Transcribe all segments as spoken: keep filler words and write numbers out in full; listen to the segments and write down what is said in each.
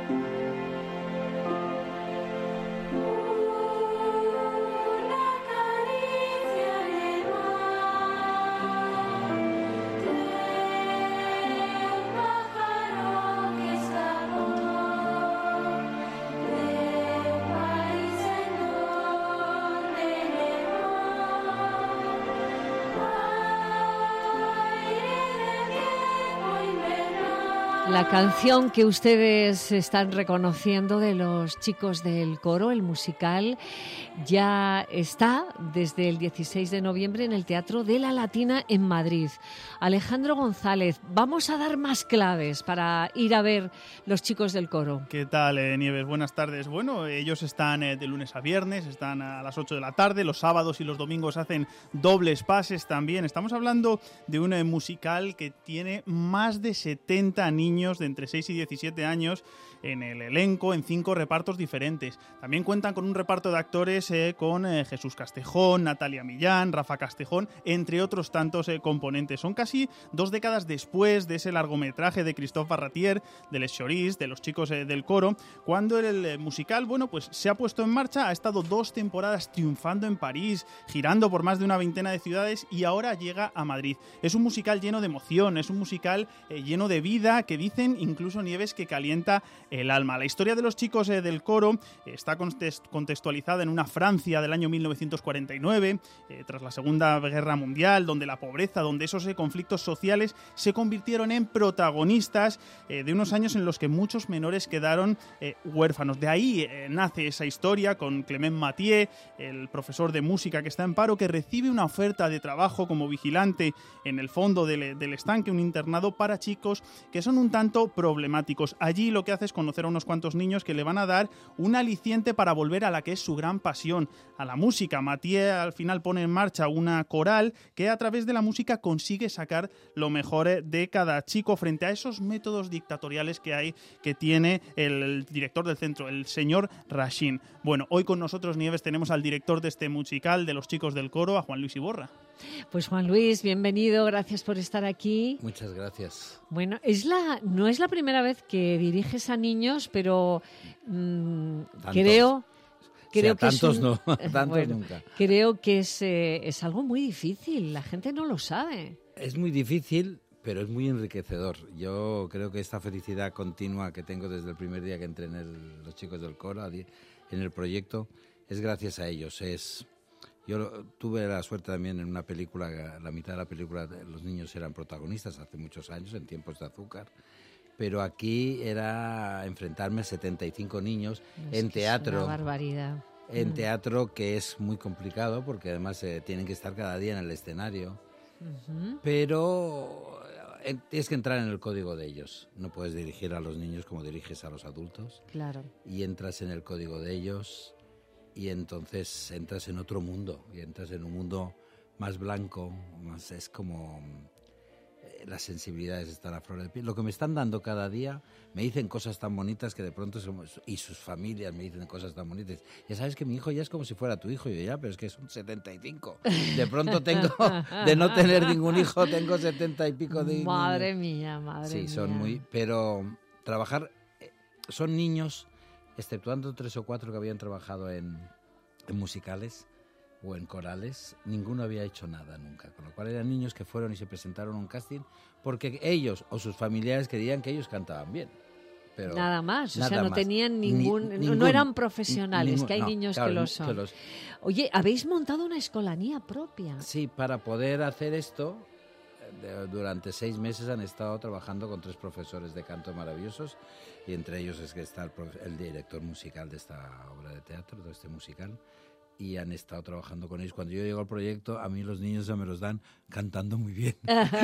La canción que ustedes están reconociendo de los chicos del coro, el musical, ya está desde el dieciséis de noviembre en el Teatro de la Latina en Madrid. Alejandro González, vamos a dar más claves para ir a ver los chicos del coro. ¿Qué tal, eh, Nieves? Buenas tardes. Bueno, ellos están eh, de lunes a viernes, están a las ocho de la tarde, los sábados y los domingos hacen dobles pases también. Estamos hablando de un eh, musical que tiene más de setenta niños de entre seis y diecisiete años en el elenco, en cinco repartos diferentes. También cuentan con un reparto de actores eh, con eh, Jesús Castejón, Natalia Millán, Rafa Castejón, entre otros tantos eh, componentes. Son casi dos décadas después de ese largometraje de Christophe Barratier, de Les Choris, de los chicos eh, del coro, cuando el eh, musical, bueno, pues se ha puesto en marcha, ha estado dos temporadas triunfando en París, girando por más de una veintena de ciudades y ahora llega a Madrid. Es un musical lleno de emoción, es un musical eh, lleno de vida, que dicen incluso, Nieves, que calienta el alma. La historia de los chicos eh, del coro eh, está contextualizada en una Francia del año mil novecientos cuarenta y nueve, eh, tras la Segunda Guerra Mundial, donde la pobreza, donde esos eh, conflictos sociales se convirtieron en protagonistas eh, de unos años en los que muchos menores quedaron eh, huérfanos. De ahí eh, nace esa historia con Clement Mathieu, el profesor de música que está en paro, que recibe una oferta de trabajo como vigilante en el fondo del, del estanque, un internado para chicos que son un tanto problemáticos. Allí lo que hace es conocer a unos cuantos niños que le van a dar un aliciente para volver a la que es su gran pasión, a la música. Mathieu al final pone en marcha una coral que a través de la música consigue sacar lo mejor de cada chico frente a esos métodos dictatoriales que hay, que tiene el director del centro, el señor Rachin. Bueno, hoy con nosotros, Nieves, tenemos al director de este musical de los chicos del coro, a Juan Luis Iborra. Pues Juan Luis, bienvenido, gracias por estar aquí. Muchas gracias. Bueno, es la no es la primera vez que diriges a niños, pero mmm, creo... Creo o sea, que tantos es un, no, tantos bueno, nunca. Creo que es, eh, es algo muy difícil, la gente no lo sabe. Es muy difícil, pero es muy enriquecedor. Yo creo que esta felicidad continua que tengo desde el primer día que entré en el, los chicos del coro, en el proyecto, es gracias a ellos. Es Yo tuve la suerte también en una película, la mitad de la película los niños eran protagonistas hace muchos años, en Tiempos de Azúcar. Pero aquí era enfrentarme a setenta y cinco niños es en que teatro. Es una barbaridad. En mm. teatro, que es muy complicado porque además eh, tienen que estar cada día en el escenario. Uh-huh. Pero eh, tienes que entrar en el código de ellos. No puedes dirigir a los niños como diriges a los adultos. Claro. Y entras en el código de ellos y entonces entras en otro mundo. Y entras en un mundo más blanco, más es como... las sensibilidades están a flor de piel. Lo que me están dando cada día, me dicen cosas tan bonitas que de pronto somos, y sus familias me dicen cosas tan bonitas. Ya sabes que mi hijo ya es como si fuera tu hijo. Y yo, ya, pero es que son setenta y cinco. De pronto tengo, de no tener ningún hijo, tengo setenta y pico de Madre niños. mía, madre sí, mía. Sí, son muy... Pero trabajar... Son niños, exceptuando tres o cuatro que habían trabajado en, en musicales o en corales, ninguno había hecho nada nunca, con lo cual eran niños que fueron y se presentaron a un casting porque ellos o sus familiares creían que ellos cantaban bien. Pero nada más, nada o sea, no más. tenían ningún, Ni, no ningún, eran profesionales, ningún, que hay no, niños claro, que lo son. Que los... Oye, habéis montado una escolanía propia. Sí, para poder hacer esto, de, durante seis meses han estado trabajando con tres profesores de canto maravillosos, y entre ellos es que está el, el director musical de esta obra de teatro, de este musical, y han estado trabajando con ellos. Cuando yo llego al proyecto, a mí los niños se me los dan cantando muy bien.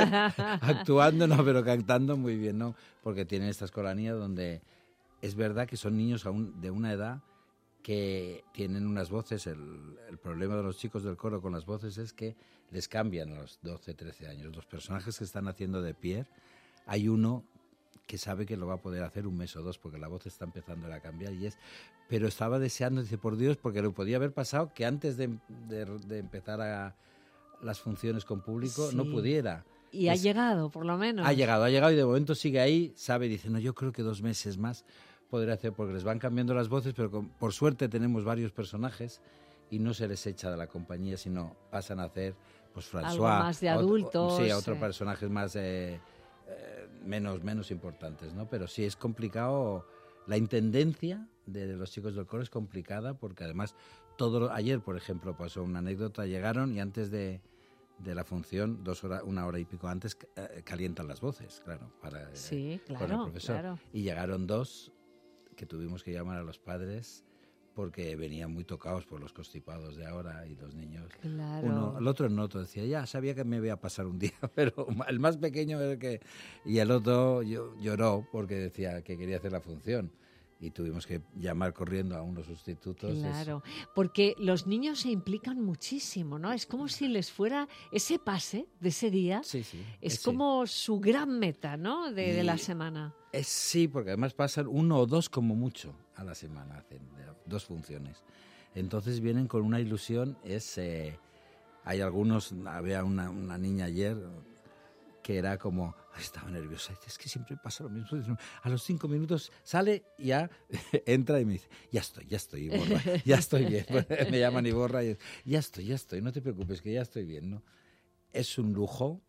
Actuando no, pero cantando muy bien, ¿no? Porque tienen esta escolanía donde es verdad que son niños aún de una edad que tienen unas voces. El, el problema de los chicos del coro con las voces es que les cambian a los doce, trece años. Los personajes que están haciendo de Pierre, hay uno que sabe que lo va a poder hacer un mes o dos porque la voz está empezando a cambiar y es, pero estaba deseando, dice, por Dios, porque lo podía haber pasado que antes de, de, de empezar a las funciones con público sí. no pudiera. Y es, ha llegado, por lo menos. Ha llegado, ha llegado y de momento sigue ahí, sabe, dice, no, yo creo que dos meses más podré hacer, porque les van cambiando las voces, pero con, por suerte tenemos varios personajes y no se les echa de la compañía, sino pasan a hacer, pues, François. Algo más de adultos. Otro, sí, a otros eh. personajes más, eh, eh, menos, menos importantes, ¿no? Pero sí, es complicado. La intendencia de los chicos del coro es complicada, porque además, todo ayer, por ejemplo, pasó una anécdota, llegaron y antes de... de la función, dos horas, una hora y pico antes, eh, calientan las voces, claro, para sí, eh, claro, con el profesor. Claro. Y llegaron dos que tuvimos que llamar a los padres porque venían muy tocados por los constipados de ahora y los niños. Claro. Uno, el otro no, otro decía, ya sabía que me iba a pasar un día, pero el más pequeño era el que... Y el otro yo, lloró porque decía que quería hacer la función. Y tuvimos que llamar corriendo a unos sustitutos. Claro, eso. porque los niños se implican muchísimo, ¿no? Es como si les fuera ese pase de ese día. Sí, sí. Es ese. como su gran meta, ¿no? De, Y de la semana. Es, sí, porque además pasan uno o dos como mucho a la semana, hacen dos funciones. Entonces vienen con una ilusión. Es, eh, hay algunos, había una, una niña ayer que era como, estaba nerviosa, es que siempre pasa lo mismo, a los cinco minutos sale, ya entra y me dice, ya estoy, ya estoy, Iborra, ya estoy bien, me llaman Iborra, y ya estoy, ya estoy, no te preocupes, que ya estoy bien, ¿no? Es un lujo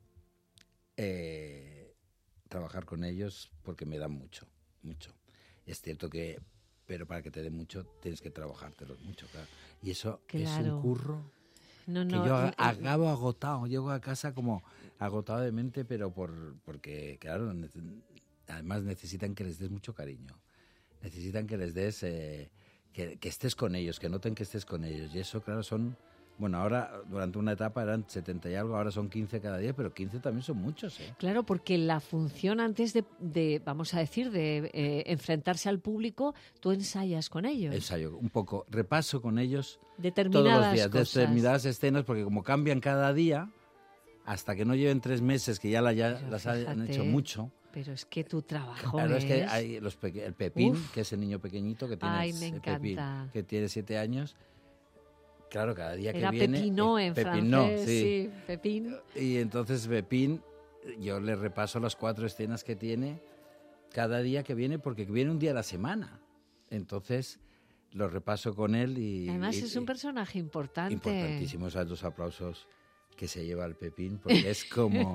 eh, trabajar con ellos porque me dan mucho, mucho. Es cierto que, pero para que te den mucho tienes que trabajártelo mucho, claro. Y eso claro. es un curro no, que no, yo eh, acabo agotado, llego a casa como agotado de mente, pero por porque, claro, además necesitan que les des mucho cariño, necesitan que les des, eh, que, que estés con ellos, que noten que estés con ellos, y eso, claro, son, bueno, ahora, durante una etapa eran setenta y algo, ahora son quince cada día, pero quince también son muchos, ¿eh? Claro, porque la función antes de, de vamos a decir, de eh, enfrentarse al público, tú ensayas con ellos. Ensayo, un poco, repaso con ellos determinadas todos los días, cosas. determinadas escenas, porque como cambian cada día, hasta que no lleven tres meses, que ya, la, ya Pero las fíjate, han hecho mucho. Pero es que tu trabajo Claro, es... es que hay los peque- el Pepín, Uf. que es el niño pequeñito que tiene, Ay, me el encanta. Pepín, que tiene siete años. Claro, cada día Era que viene... Pepino eh, en Pepino, francés, sí. sí, Pepín. Y entonces Pepín, yo le repaso las cuatro escenas que tiene cada día que viene, porque viene un día a la semana. Entonces lo repaso con él y... Además y- es un personaje importante. Importantísimos a los aplausos que se lleva el Pepín, porque es como...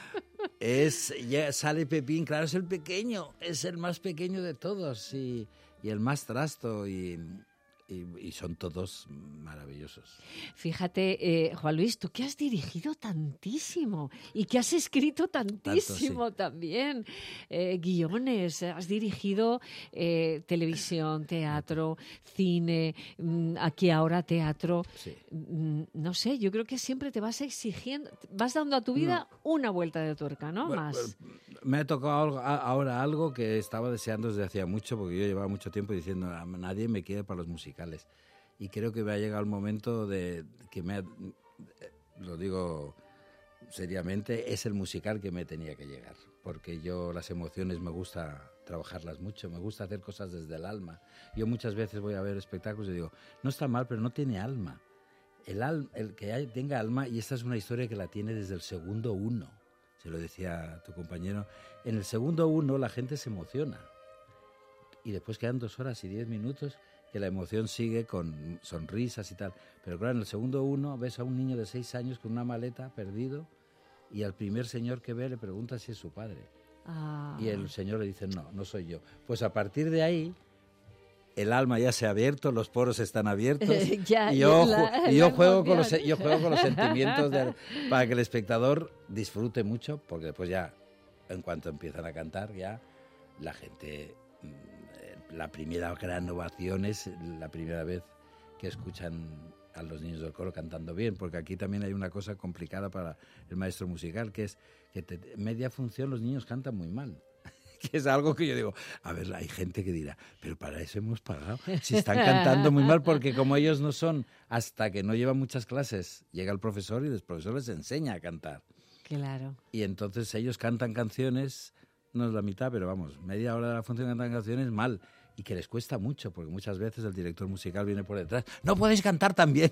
es ya sale Pepín, claro, es el pequeño, es el más pequeño de todos y, y el más trasto y, y, y son todos maravillosos. Fíjate, eh, Juan Luis, tú que has dirigido tantísimo y que has escrito tantísimo Tanto, sí. también, eh, guiones, has dirigido eh, televisión, teatro, cine, mm, aquí ahora teatro. Sí. Mm, No sé, yo creo que siempre te vas exigiendo, vas dando a tu vida una vuelta de tuerca, ¿no? Bueno, Más. bueno, me ha tocado algo- a- ahora algo que estaba deseando desde hacía mucho, porque yo llevaba mucho tiempo diciendo, "A nadie me quiere para los musicales". Y creo que me ha llegado el momento de que me ha- lo digo seriamente, es el musical que me tenía que llegar, porque yo las emociones me gusta trabajarlas mucho, me gusta hacer cosas desde el alma. Yo muchas veces voy a ver espectáculos y digo, no está mal, pero no tiene alma. El, al, el que hay, tenga alma, y esta es una historia que la tiene desde el segundo uno, se lo decía a tu compañero, en el segundo uno la gente se emociona y después quedan dos horas y diez minutos que la emoción sigue con sonrisas y tal, pero claro, en el segundo uno ves a un niño de seis años con una maleta perdido y al primer señor que ve le pregunta si es su padre. Ah. Y el señor le dice, no, no soy yo. Pues a partir de ahí, el alma ya se ha abierto, los poros están abiertos. Ya, y yo, la- ju- y yo la juego con los, emoción. yo juego con los sentimientos de- para que el espectador disfrute mucho, porque después ya, en cuanto empiezan a cantar, ya la gente... mm, La primera gran ovación es la primera vez que escuchan a los niños del coro cantando bien, porque aquí también hay una cosa complicada para el maestro musical, que es que te, media función los niños cantan muy mal. Que es algo que yo digo, a ver, hay gente que dirá, pero para eso hemos pagado, si están cantando muy mal, porque como ellos no son, hasta que no llevan muchas clases, llega el profesor y el profesor les enseña a cantar. Claro. Y entonces ellos cantan canciones, no es la mitad, pero vamos, media hora de la función cantan canciones mal. y que les cuesta mucho, porque muchas veces el director musical viene por detrás, no podéis cantar tan bien,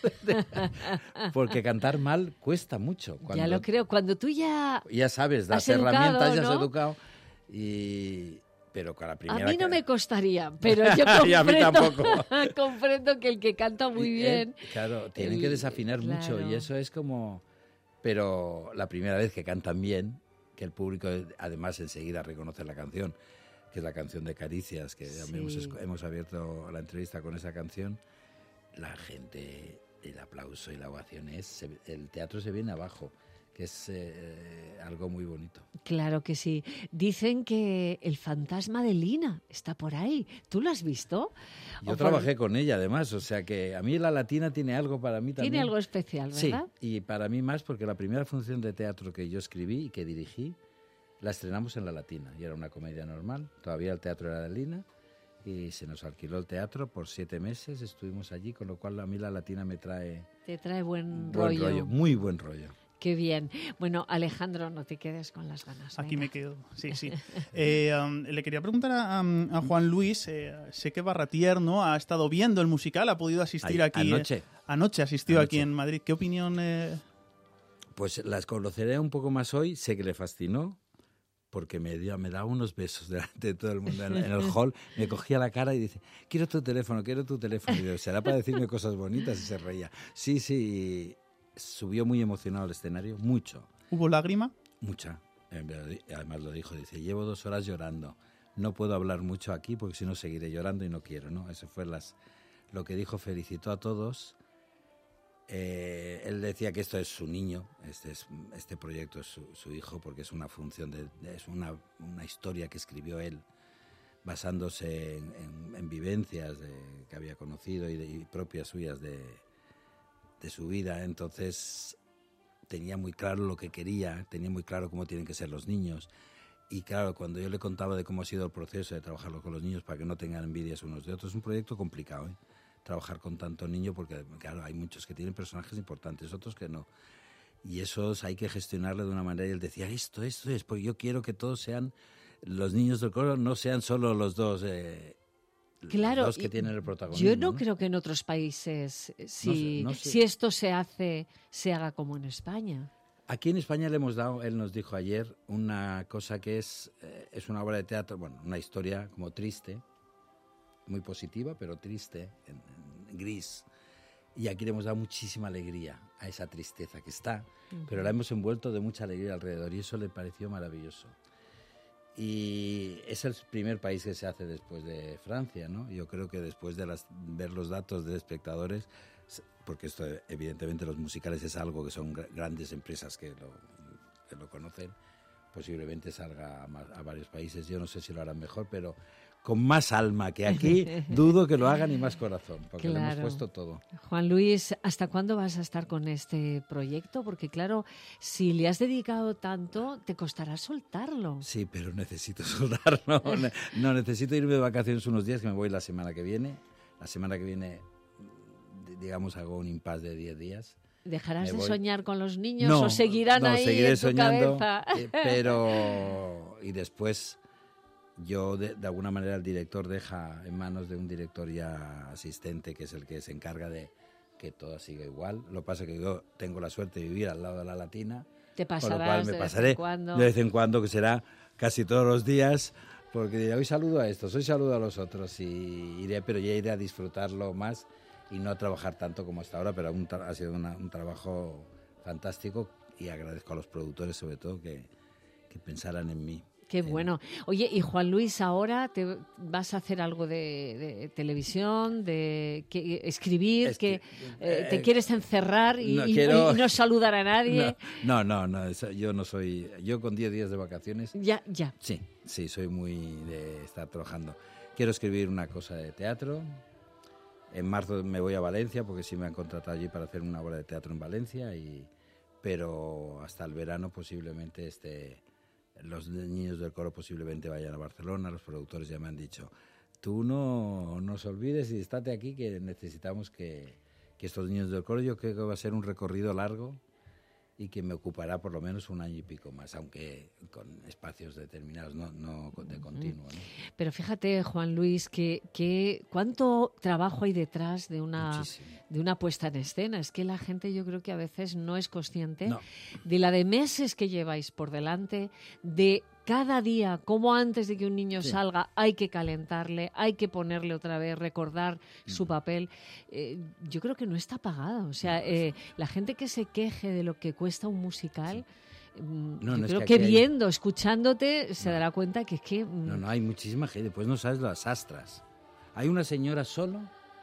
porque cantar mal cuesta mucho. Cuando, ya lo creo, cuando tú ya... Ya sabes, das herramientas, ya has educado, y... Pero con la primera a mí no que... me costaría, pero yo comprendo, y a mí tampoco. comprendo que el que canta muy bien... Eh, claro, tienen el, que desafinar claro. mucho y eso es como... Pero la primera vez que cantan bien, que el público además enseguida reconoce la canción, que es la canción de Caricias, que sí. hemos, hemos abierto la entrevista con esa canción, la gente, el aplauso y la ovación es... Se, el teatro se viene abajo, que es eh, algo muy bonito. Claro que sí. Dicen que el fantasma de Lina está por ahí. ¿Tú lo has visto? Yo trabajé por... con ella, además, o sea que a mí la Latina tiene algo para mí también. Tiene algo especial, ¿verdad? Sí, y para mí más porque la primera función de teatro que yo escribí y que dirigí, la estrenamos en la Latina, y era una comedia normal, todavía el teatro era de Lina, y se nos alquiló el teatro por siete meses, estuvimos allí, con lo cual a mí la Latina me trae... Te trae buen, buen rollo. rollo. Muy buen rollo. Qué bien. Bueno, Alejandro, no te quedes con las ganas. Aquí venga. me quedo, sí, sí. Eh, um, le quería preguntar a, a Juan Luis, eh, sé que Barratier, ¿no?, ha estado viendo el musical, ha podido asistir Ay, aquí. Anoche. Eh, anoche asistió anoche. aquí en Madrid. ¿Qué opinión? Eh... Pues las conoceré un poco más hoy, sé que le fascinó, porque me, dio, me daba unos besos delante de todo el mundo en, en el hall, me cogía la cara y dice, quiero tu teléfono, quiero tu teléfono. Y yo, será para decirme cosas bonitas, y se reía. Sí, sí, subió muy emocionado al escenario, mucho. ¿Hubo lágrima? Mucha. Además lo dijo, dice, llevo dos horas llorando. No puedo hablar mucho aquí porque si no seguiré llorando y no quiero, ¿no? Eso fue las, lo que dijo, felicitó a todos. Eh, él decía que esto es su niño, este, es, este proyecto es su, su hijo, porque es una función, de, de, es una, una historia que escribió él, basándose en, en, en vivencias de, que había conocido y, de, y propias suyas de, de su vida. Entonces tenía muy claro lo que quería, tenía muy claro cómo tienen que ser los niños. Y claro, cuando yo le contaba de cómo ha sido el proceso de trabajarlo con los niños para que no tengan envidias unos de otros, es un proyecto complicado, ¿eh? Trabajar con tanto niño, porque claro, hay muchos que tienen personajes importantes, otros que no. Y esos hay que gestionarlo de una manera. Y él decía, esto, esto es, porque yo quiero que todos sean, los niños del coro no sean solo los dos, eh, claro, los dos que tienen el protagonismo. Yo no, ¿no? creo que en otros países, si, no sé, no sé. si esto se hace, se haga como en España. Aquí en España le hemos dado, él nos dijo ayer, una cosa que es, eh, es una obra de teatro, bueno, una historia como triste, muy positiva, pero triste, en, en gris. Y aquí le hemos dado muchísima alegría a esa tristeza que está, uh-huh. pero la hemos envuelto de mucha alegría alrededor y eso le pareció maravilloso. Y es el primer país que se hace después de Francia, ¿no? Yo creo que después de las, ver los datos de espectadores, porque esto evidentemente los musicales es algo que son grandes empresas que lo, que lo conocen, posiblemente salga a, a varios países. Yo no sé si lo harán mejor, pero con más alma que aquí, dudo que lo hagan y más corazón, porque claro. le hemos puesto todo. Juan Luis, ¿hasta cuándo vas a estar con este proyecto? Porque claro, si le has dedicado tanto, te costará soltarlo. Sí, pero necesito soltarlo. No, necesito irme de vacaciones unos días, que me voy la semana que viene. La semana que viene, digamos, hago un impasse de diez días. ¿Dejarás me de voy. soñar con los niños no, o seguirán no, ahí seguiré en tu soñando, cabeza? Eh, pero... Y después... Yo, de, de alguna manera, el director deja en manos de un director ya asistente, que es el que se encarga de que todo siga igual. Lo que pasa es que yo tengo la suerte de vivir al lado de la Latina, Te pasarás con lo cual me de pasaré vez en cuando. de vez en cuando, que será casi todos los días, porque diré, hoy saludo a estos, hoy saludo a los otros, y iré, pero ya iré a disfrutarlo más y no a trabajar tanto como hasta ahora, pero un tra- ha sido una, un trabajo fantástico y agradezco a los productores, sobre todo, que, que pensaran en mí. Qué bueno. Oye, y Juan Luis, ahora te vas a hacer algo de, de televisión, de que, escribir, es que, que eh, te eh, quieres encerrar y no, quiero, y, y no saludar a nadie. No, no, no, no, yo no soy. Yo con diez días de vacaciones. Ya, ya. Sí, sí, soy muy de estar trabajando. Quiero escribir una cosa de teatro. En marzo me voy a Valencia, porque sí me han contratado allí para hacer una obra de teatro en Valencia, y, pero hasta el verano posiblemente esté. Los niños del coro posiblemente vayan a Barcelona, los productores ya me han dicho, tú no nos olvides y estate aquí, que necesitamos que, que estos niños del coro, yo creo que va a ser un recorrido largo, y que me ocupará por lo menos un año y pico más, aunque con espacios determinados, no, no de continuo, ¿no? Pero fíjate, Juan Luis, que, que cuánto trabajo hay detrás de una, de una puesta en escena. Es que la gente, yo creo que a veces no es consciente no. de la de meses que lleváis por delante, de cada día, como antes de que un niño sí. salga, hay que calentarle, hay que ponerle otra vez, recordar mm. su papel. Eh, yo creo que no está pagado. O sea, eh, la gente que se queje de lo que cuesta un musical, sí. no, yo no creo es que, que viendo, hay... escuchándote, se no. dará cuenta que es que... Mm, no, no, hay muchísima gente. Pues no sabes las astras. Hay una señora solo...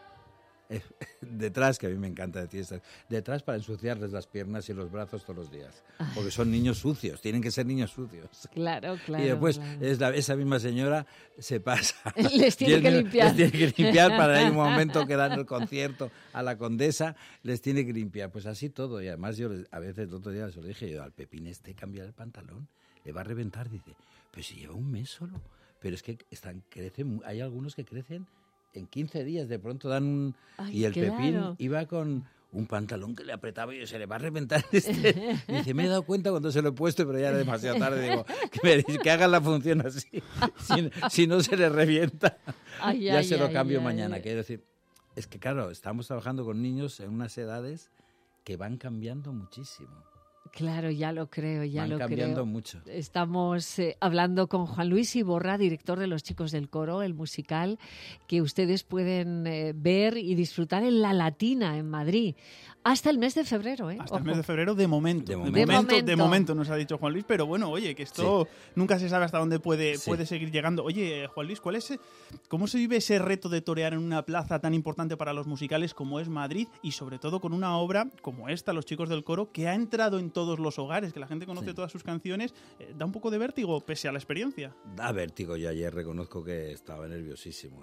detrás, que a mí me encanta decir esto, detrás para ensuciarles las piernas y los brazos todos los días, porque son niños sucios, tienen que ser niños sucios. Claro, claro. Y después claro. Es la, esa misma señora se pasa. Les tiene que limpiar. Les tiene que limpiar para ir un momento que dan el concierto a la Condesa, les tiene que limpiar. Pues así todo. Y además yo a veces el otro día se lo dije, yo al Pepín este cambiar el pantalón, le va a reventar. Dice, pues si lleva un mes solo. Pero es que están crecen, hay algunos que crecen en quince días, de pronto dan un... Ay, y el claro. Pepín iba con un pantalón que le apretaba y se le va a reventar este. Y dice, me he dado cuenta cuando se lo he puesto, pero ya era demasiado tarde. Digo, que, me, que hagan la función así, si, si no se le revienta. Ay, ya ay, se lo ay, cambio ay, mañana. ay. Quiero decir, es que claro, estamos trabajando con niños en unas edades que van cambiando muchísimo. Claro, ya lo creo, ya Van lo cambiando creo. mucho. Estamos eh, hablando con Juan Luis Iborra, director de Los Chicos del Coro, el musical que ustedes pueden eh, ver y disfrutar en La Latina, en Madrid, hasta el mes de febrero. ¿eh? Hasta Ojo. el mes de febrero, de momento. De De momento, momento, momento. de momento nos ha dicho Juan Luis, pero bueno, oye, que esto Sí. nunca se sabe hasta dónde puede, Sí. puede seguir llegando. Oye, Juan Luis, ¿cuál es, ¿cómo se vive ese reto de torear en una plaza tan importante para los musicales como es Madrid y sobre todo con una obra como esta, Los Chicos del Coro, que ha entrado en todos los hogares, que la gente conoce Sí. todas sus canciones? Eh, ¿Da un poco de vértigo pese a la experiencia? Da vértigo, yo ayer reconozco que estaba nerviosísimo,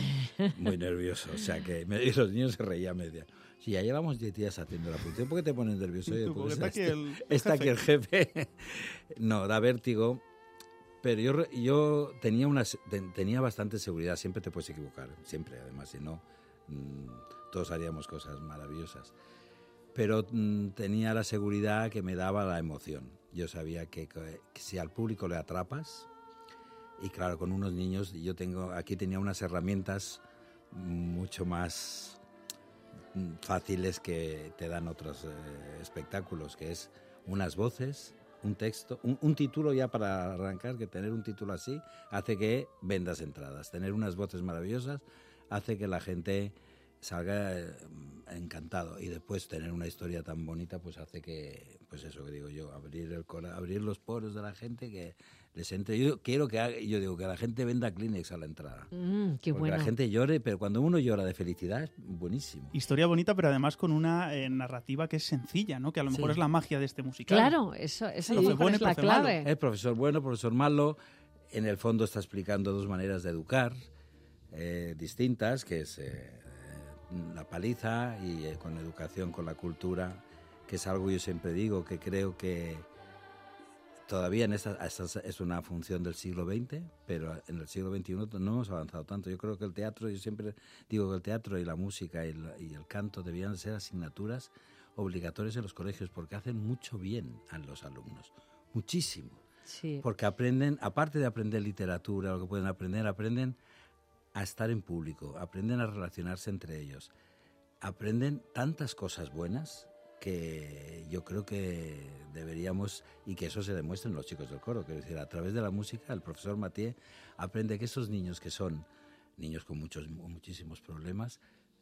muy nervioso, o sea que me, y los niños se reían media. Sí, ya llevamos diez días haciendo la función, ¿por qué te pones nervioso? Oye, Tú, porque pues está aquí este- el- el está aquí el jefe. No, da vértigo, pero yo, re- yo tenía, una, se- ten- tenía bastante seguridad, siempre te puedes equivocar, siempre, además, si no, mm, todos haríamos cosas maravillosas. Pero mm, tenía la seguridad que me daba la emoción. Yo sabía que, que- que si al público le atrapas, y claro, con unos niños, yo tengo aquí tenía unas herramientas mucho más mm, fáciles que te dan otros eh, espectáculos, que es unas voces, un texto, un, un título ya para arrancar, que tener un título así hace que vendas entradas. Tener unas voces maravillosas hace que la gente salga eh, encantado, y después tener una historia tan bonita pues hace que, pues eso que digo yo, abrir el cora- abrir los poros de la gente, que les entre. Yo quiero que haga, yo digo que la gente venda Kleenex a la entrada, Mm, qué porque bueno. la gente llore, pero cuando uno llora de felicidad es buenísimo. Historia bonita, pero además con una eh, narrativa que es sencilla, ¿no? Que a lo mejor Sí. es la magia de este musical. Claro, eso, eso a lo Profe mejor bueno es y la profe malo. clave. El profesor bueno, profesor malo, en el fondo está explicando dos maneras de educar eh, distintas, que es eh, la paliza y eh, con educación, con la cultura, que es algo yo siempre digo, que creo que todavía en esta, esta es una función del siglo veinte, pero en el siglo veintiuno no hemos avanzado tanto. Yo creo que el teatro, yo siempre digo que el teatro y la música y el, y el canto debían ser asignaturas obligatorias en los colegios, porque hacen mucho bien a los alumnos, muchísimo. Sí. Porque aprenden, aparte de aprender literatura, lo que pueden aprender, aprenden a estar en público, aprenden a relacionarse entre ellos, aprenden tantas cosas buenas que yo creo que deberíamos, y que eso se demuestra en Los Chicos del Coro, quiero decir, a través de la música, el profesor Mathieu aprende que esos niños que son niños con muchos, muchísimos problemas,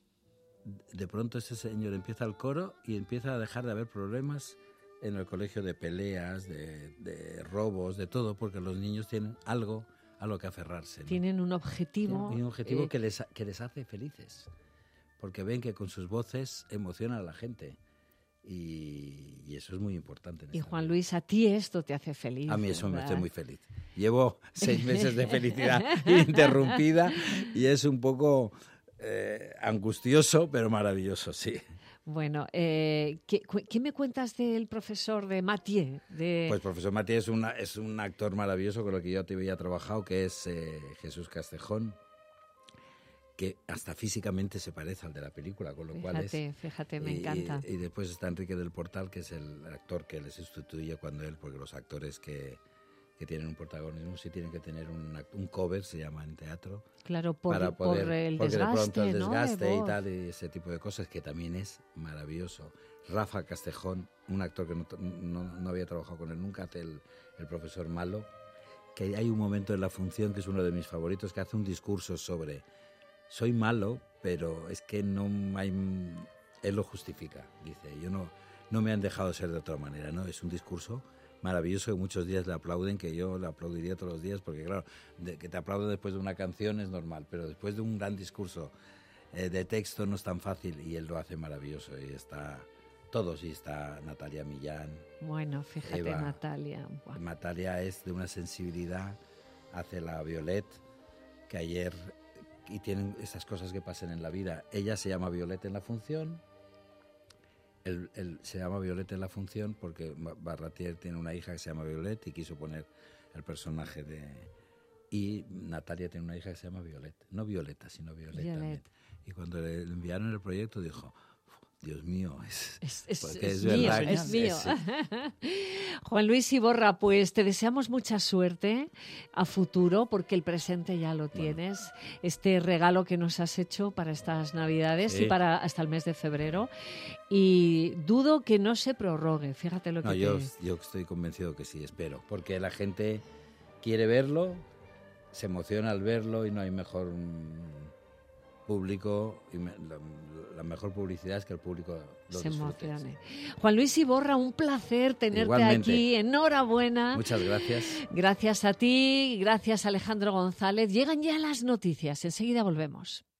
de pronto ese señor empieza el coro y empieza a dejar de haber problemas en el colegio, de peleas, de, de robos, de todo, porque los niños tienen algo a lo que aferrarse, ¿no? Tienen un objetivo. Tienen un objetivo eh, que, les, que les hace felices, porque ven que con sus voces emocionan a la gente, y, y eso es muy importante. En Y esta Juan vida. Luis, a ti esto te hace feliz. A mí eso me ¿verdad? hace muy feliz. Llevo seis meses de felicidad interrumpida y es un poco eh, angustioso, pero maravilloso, sí. Bueno, eh, ¿qué, cu- ¿qué me cuentas del profesor de Mathieu? De... Pues profesor Mathieu es, una, es un actor maravilloso con el que yo te había trabajado, que es eh, Jesús Castejón, que hasta físicamente se parece al de la película, con lo fíjate, cual es... Fíjate, me y, encanta. Y, y después está Enrique del Portal, que es el actor que le sustituye cuando él, porque los actores que, que tienen un protagonismo sí tienen que tener un, un cover, se llama en teatro. Claro, por, para poder, por el porque desgaste, de pronto el ¿no? desgaste de y tal, y ese tipo de cosas, que también es maravilloso. Rafa Castejón, un actor que no, no, no había trabajado con él nunca, hace el, el profesor malo, que hay un momento en la función que es uno de mis favoritos, que hace un discurso sobre soy malo, pero es que no hay... Él lo justifica, dice, yo no, no me han dejado ser de otra manera, ¿no? Es un discurso maravilloso que muchos días le aplauden, que yo le aplaudiría todos los días, porque claro, de, que te aplauden después de una canción es normal, pero después de un gran discurso eh, de texto no es tan fácil, y él lo hace maravilloso, y está... Todos, y está Natalia Millán. Bueno, fíjate, Eva. Natalia. Wow. Natalia es de una sensibilidad, hace la Violet, que ayer, y tienen esas cosas que pasan en la vida. Ella se llama Violet en la función, él, él se llama Violet en la función porque Barratier tiene una hija que se llama Violet y quiso poner el personaje de... Y Natalia tiene una hija que se llama Violet, no Violeta, sino Violet, Violet. también. Y cuando le enviaron el proyecto dijo... Dios mío, es, es, es, porque es, es mío, verdad, es mío. Es, Juan Luis Iborra, pues te deseamos mucha suerte a futuro, porque el presente ya lo tienes. Bueno. Este regalo que nos has hecho para estas Navidades sí. y para hasta el mes de febrero. Y dudo que no se prorrogue, fíjate lo que no, te... yo, yo estoy convencido que sí, espero. Porque la gente quiere verlo, se emociona al verlo y no hay mejor... público, y me, la, la mejor publicidad es que el público lo se disfrute. emocione. Sí. Juan Luis Iborra, un placer tenerte Igualmente. Aquí. Enhorabuena. Muchas gracias. Gracias a ti, gracias Alejandro González. Llegan ya las noticias, enseguida volvemos.